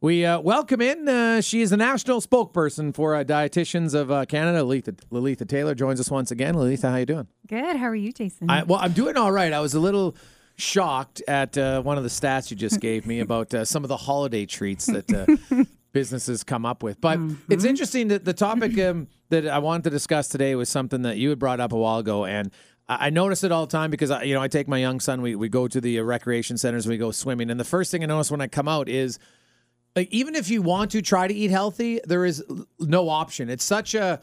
We welcome in. She is the national spokesperson for Dietitians of Canada. Lalitha Taylor joins us once again. Lalitha, how you doing? Good. How are you, Jason? I'm doing all right. I was a little shocked at one of the stats you just gave me about some of the holiday treats that businesses come up with. But it's interesting that the topic that I wanted to discuss today was something that you had brought up a while ago, and I notice it all the time because I take my young son. We go to the recreation centers. We go swimming, and the first thing I notice when I come out is, like, even if you want to try to eat healthy, there is no option. It's such a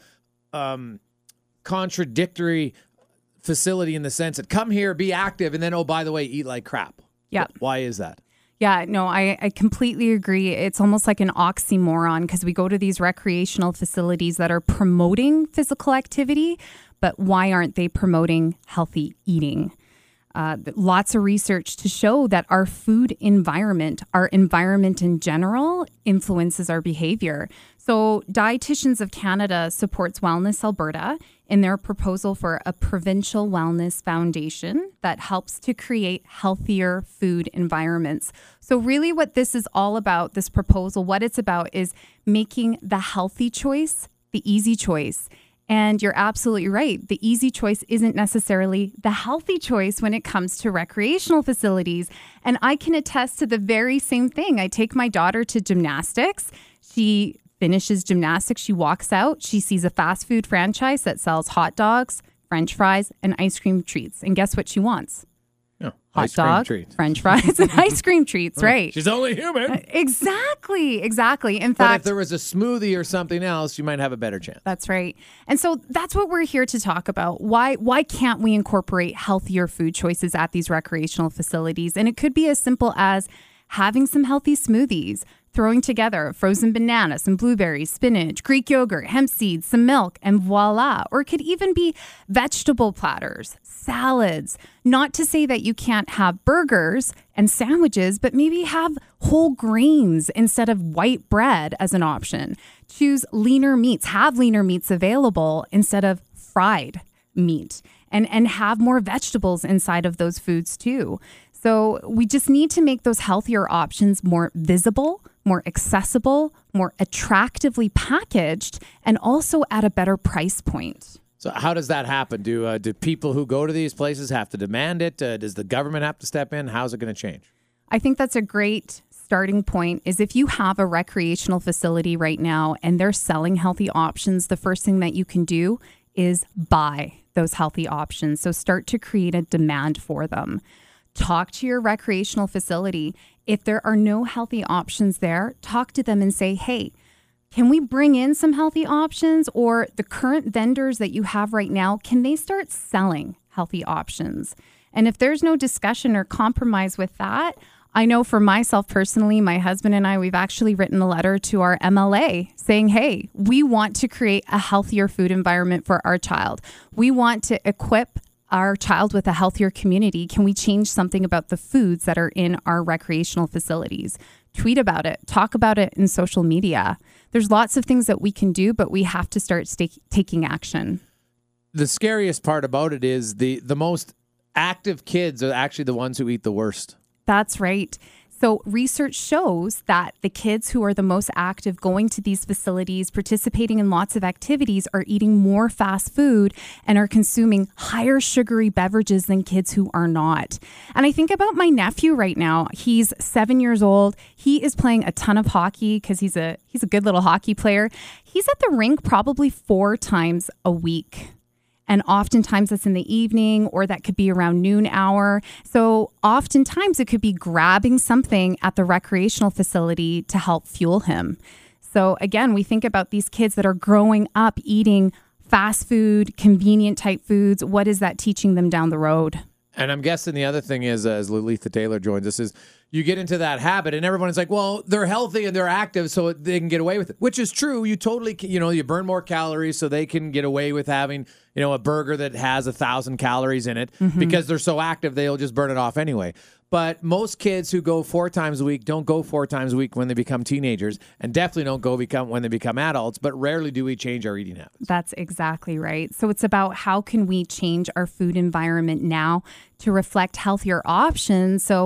contradictory facility in the sense that come here, be active, and then, oh, by the way, eat like crap. Yeah. Why is that? Yeah, no, I completely agree. It's almost like an oxymoron because we go to these recreational facilities that are promoting physical activity, but why aren't they promoting healthy eating? Lots of research to show that our food environment, our environment in general, influences our behavior. So Dietitians of Canada supports Wellness Alberta in their proposal for a provincial wellness foundation that helps to create healthier food environments. So really what this is all about, this proposal, what it's about is making the healthy choice the easy choice. And you're absolutely right. The easy choice isn't necessarily the healthy choice when it comes to recreational facilities. And I can attest to the very same thing. I take my daughter to gymnastics. She finishes gymnastics. She walks out. She sees a fast food franchise that sells hot dogs, French fries, and ice cream treats. And guess what she wants? Hot dog, French fries, and ice cream treats, right? She's only human. Exactly. In fact, but if there was a smoothie or something else, you might have a better chance. That's right. And so that's what we're here to talk about. Why can't we incorporate healthier food choices at these recreational facilities? And it could be as simple as having some healthy smoothies, throwing together frozen bananas, some blueberries, spinach, Greek yogurt, hemp seeds, some milk, and voila. Or it could even be vegetable platters, salads. Not to say that you can't have burgers and sandwiches, but maybe have whole grains instead of white bread as an option. Choose leaner meats, have leaner meats available instead of fried meat, and have more vegetables inside of those foods too. So we just need to make those healthier options more visible, more accessible, more attractively packaged, and also at a better price point. So how does that happen? Do people who go to these places have to demand it? Does the government have to step in? How's it going to change? I think that's a great starting point is if you have a recreational facility right now and they're selling healthy options, the first thing that you can do is buy those healthy options. So start to create a demand for them. Talk to your recreational facility. If there are no healthy options there, talk to them and say, hey, can we bring in some healthy options? Or the current vendors that you have right now, can they start selling healthy options? And if there's no discussion or compromise with that, I know for myself personally, my husband and I, we've actually written a letter to our MLA saying, hey, we want to create a healthier food environment for our child. We want to equip our child with a healthier community. Can we change something about the foods that are in our recreational facilities? Tweet about it, talk about it in social media. There's lots of things that we can do, but we have to start taking action. The scariest part about it is the most active kids are actually the ones who eat the worst. That's right. So research shows that the kids who are the most active going to these facilities, participating in lots of activities, are eating more fast food and are consuming higher sugary beverages than kids who are not. And I think about my nephew right now. He's 7 years old. He is playing a ton of hockey because he's a good little hockey player. He's at the rink probably 4 times a week. And oftentimes it's in the evening or that could be around noon hour. So oftentimes it could be grabbing something at the recreational facility to help fuel him. So again, we think about these kids that are growing up eating fast food, convenient type foods. What is that teaching them down the road? And I'm guessing the other thing is, as Lalitha Taylor joins us, is you get into that habit and everyone is like, well, they're healthy and they're active so they can get away with it, which is true. You totally, you burn more calories so they can get away with having, a burger that has 1,000 calories in it because they're so active, they'll just burn it off anyway. But most kids who go 4 times a week don't go 4 times a week when they become teenagers, and definitely don't go when they become adults, but rarely do we change our eating habits. That's exactly right. So it's about how can we change our food environment now to reflect healthier options. So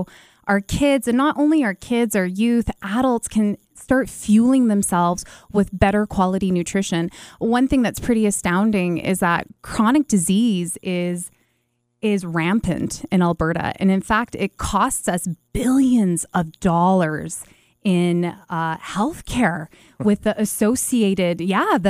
our kids, and not only our kids, our youth, adults can start fueling themselves with better quality nutrition. One thing that's pretty astounding is that chronic disease is rampant in Alberta. And in fact, it costs us billions of dollars in healthcare with the associated,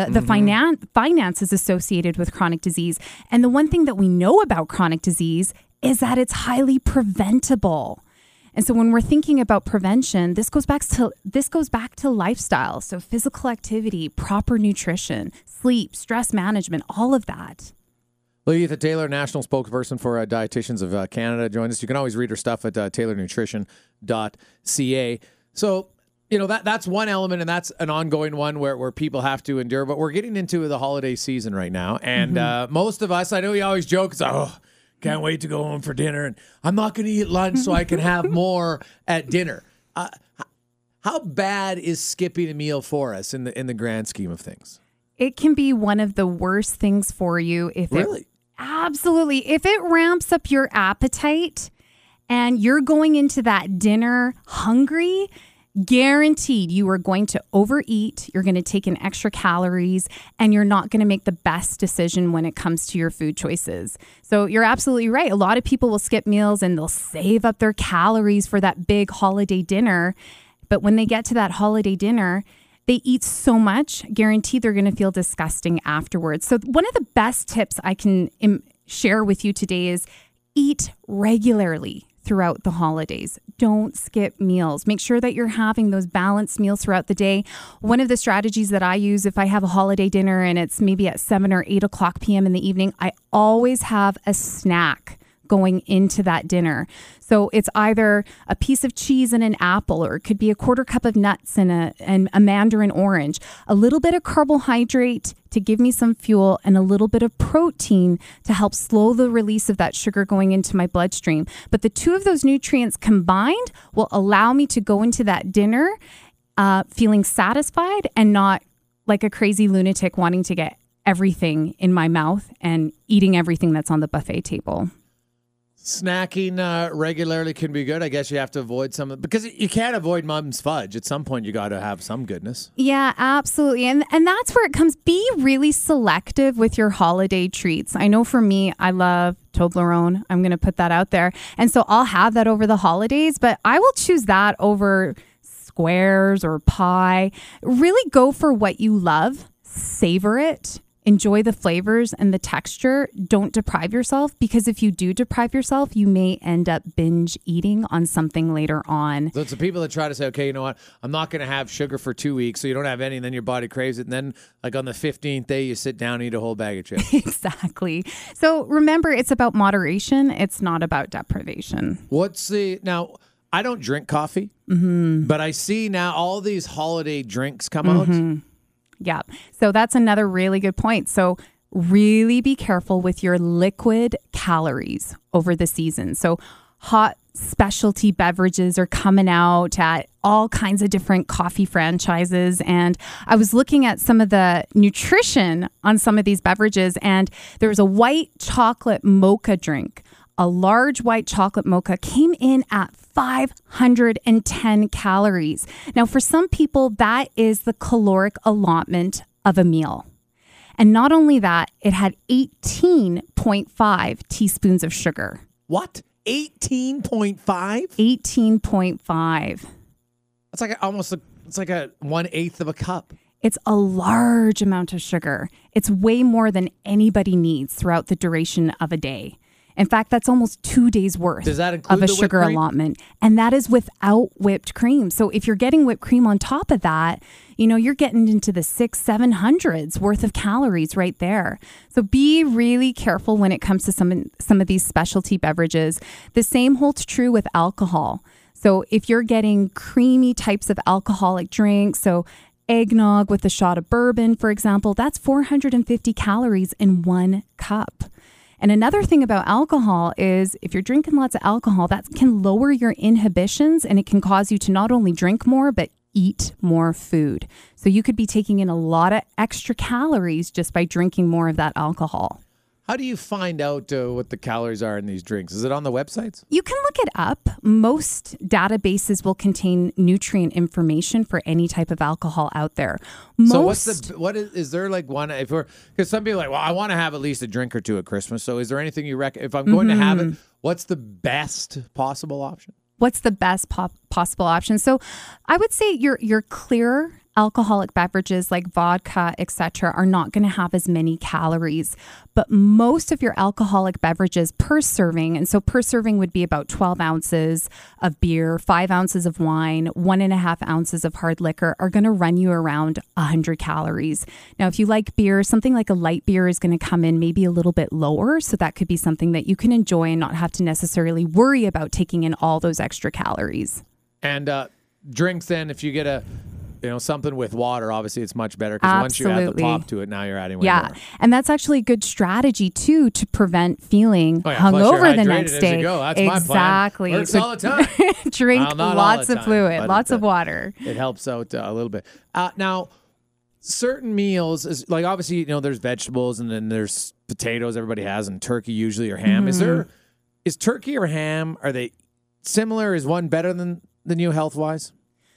finances associated with chronic disease. And the one thing that we know about chronic disease is that it's highly preventable. And so when we're thinking about prevention, this goes back to lifestyle. So physical activity, proper nutrition, sleep, stress management, all of that. Leetha Taylor, national spokesperson for Dietitians of Canada, joins us. You can always read her stuff at taylornutrition.ca. So, that's one element, and that's an ongoing one where people have to endure. But we're getting into the holiday season right now. And most of us, I know you always joke, can't wait to go home for dinner. And I'm not going to eat lunch so I can have more at dinner. How bad is skipping a meal for us in the grand scheme of things? It can be one of the worst things for you Absolutely. If it ramps up your appetite and you're going into that dinner hungry, guaranteed you are going to overeat, you're going to take in extra calories, and you're not going to make the best decision when it comes to your food choices. So you're absolutely right. A lot of people will skip meals and they'll save up their calories for that big holiday dinner. But when they get to that holiday dinner, they eat so much, guaranteed they're going to feel disgusting afterwards. So one of the best tips I can share with you today is eat regularly throughout the holidays. Don't skip meals. Make sure that you're having those balanced meals throughout the day. One of the strategies that I use if I have a holiday dinner and it's maybe at 7 or 8 o'clock p.m. in the evening, I always have a snack going into that dinner. So it's either a piece of cheese and an apple, or it could be a quarter cup of nuts and a mandarin orange, a little bit of carbohydrate to give me some fuel, and a little bit of protein to help slow the release of that sugar going into my bloodstream. But the two of those nutrients combined will allow me to go into that dinner feeling satisfied and not like a crazy lunatic wanting to get everything in my mouth and eating everything that's on the buffet table. Snacking regularly can be good. I guess you have to avoid because you can't avoid Mom's fudge. At some point, you got to have some goodness. Yeah, absolutely. And that's where it comes. Be really selective with your holiday treats. I know for me, I love Toblerone. I'm going to put that out there. And so I'll have that over the holidays, but I will choose that over squares or pie. Really go for what you love. Savor it. Enjoy the flavors and the texture. Don't deprive yourself, because if you do deprive yourself, you may end up binge eating on something later on. So it's the people that try to say, okay, you know what? I'm not going to have sugar for 2 weeks, so you don't have any, and then your body craves it. And then like on the 15th day, you sit down and eat a whole bag of chips. Exactly. So remember, it's about moderation. It's not about deprivation. Now, I don't drink coffee, but I see now all these holiday drinks come out. Yeah. So that's another really good point. So really be careful with your liquid calories over the season. So hot specialty beverages are coming out at all kinds of different coffee franchises. And I was looking at some of the nutrition on some of these beverages, and there was a white chocolate mocha drink. A large white chocolate mocha came in at 510 calories. Now, for some people, that is the caloric allotment of a meal. And not only that, it had 18.5 teaspoons of sugar. What? 18.5? 18.5. That's like it's like a 1/8 of a cup. It's a large amount of sugar. It's way more than anybody needs throughout the duration of a day. In fact, that's almost 2 days worth of a sugar allotment. And that is without whipped cream. So if you're getting whipped cream on top of that, you're getting into the 600-700s worth of calories right there. So be really careful when it comes to some of these specialty beverages. The same holds true with alcohol. So if you're getting creamy types of alcoholic drinks, so eggnog with a shot of bourbon, for example, that's 450 calories in 1 cup. And another thing about alcohol is if you're drinking lots of alcohol, that can lower your inhibitions, and it can cause you to not only drink more, but eat more food. So you could be taking in a lot of extra calories just by drinking more of that alcohol. How do you find out what the calories are in these drinks? Is it on the websites? You can look it up. Most databases will contain nutrient information for any type of alcohol out there. So is there like one, because some people are like, well, I want to have at least a drink or two at Christmas. So is there anything you reckon, if I'm going to have it, what's the best possible option? What's the best possible option? So I would say your clear alcoholic beverages like vodka, etc., are not going to have as many calories. But most of your alcoholic beverages per serving, and so per serving would be about 12 ounces of beer, 5 ounces of wine, 1.5 ounces of hard liquor, are going to run you around 100 calories. Now, if you like beer, something like a light beer is going to come in maybe a little bit lower. So that could be something that you can enjoy and not have to necessarily worry about taking in all those extra calories. And drinks then, if you get something with water, obviously it's much better because once you add the pop to it, now you're adding way more. And that's actually a good strategy too to prevent feeling hungover the next day. That's exactly. My plan. Works all the time. Drink lots of fluid, lots of water. It helps out a little bit. Now, certain meals is like obviously there's vegetables and then there's potatoes everybody has and turkey usually or ham. Is turkey or ham, are they similar? Is one better than you health wise?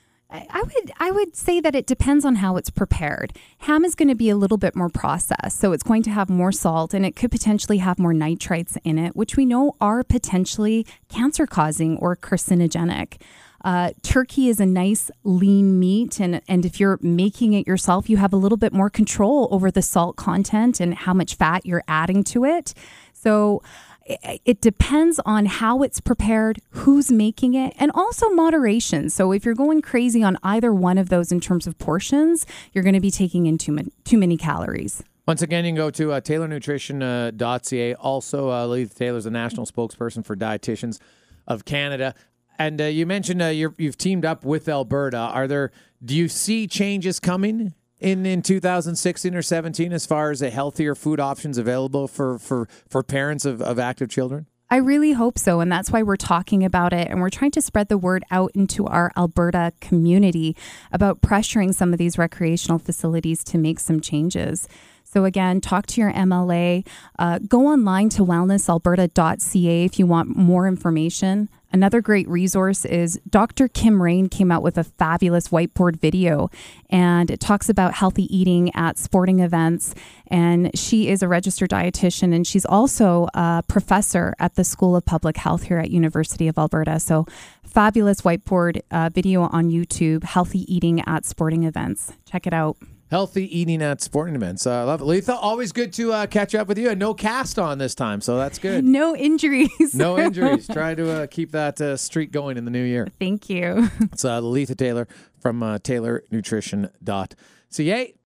I would say that it depends on how it's prepared. Ham is going to be a little bit more processed, so it's going to have more salt and it could potentially have more nitrites in it, which we know are potentially cancer-causing or carcinogenic. Turkey is a nice lean meat, and if you're making it yourself, you have a little bit more control over the salt content and how much fat you're adding to it. So it depends on how it's prepared, who's making it, and also moderation. So if you're going crazy on either one of those in terms of portions, you're going to be taking in too many calories. Once again, you can go to taylornutrition.ca. Also, Leith Taylor's the national spokesperson for Dietitians of Canada. And you mentioned you've teamed up with Alberta. Do you see changes coming in 2016 or 17 as far as a healthier food options available for parents of active children? I really hope so, and that's why we're talking about it, and we're trying to spread the word out into our Alberta community about pressuring some of these recreational facilities to make some changes. So again, talk to your MLA. Go online to wellnessalberta.ca if you want more information. Another great resource is Dr. Kim Rain came out with a fabulous whiteboard video, and it talks about healthy eating at sporting events. And she is a registered dietitian, and she's also a professor at the School of Public Health here at University of Alberta. So fabulous whiteboard video on YouTube, healthy eating at sporting events. Check it out. Healthy eating at sporting events. I love it. Letha, always good to catch up with you. And no cast on this time, so that's good. No injuries. No injuries. Try to keep that streak going in the new year. Thank you. It's Letha Taylor from taylornutrition.ca.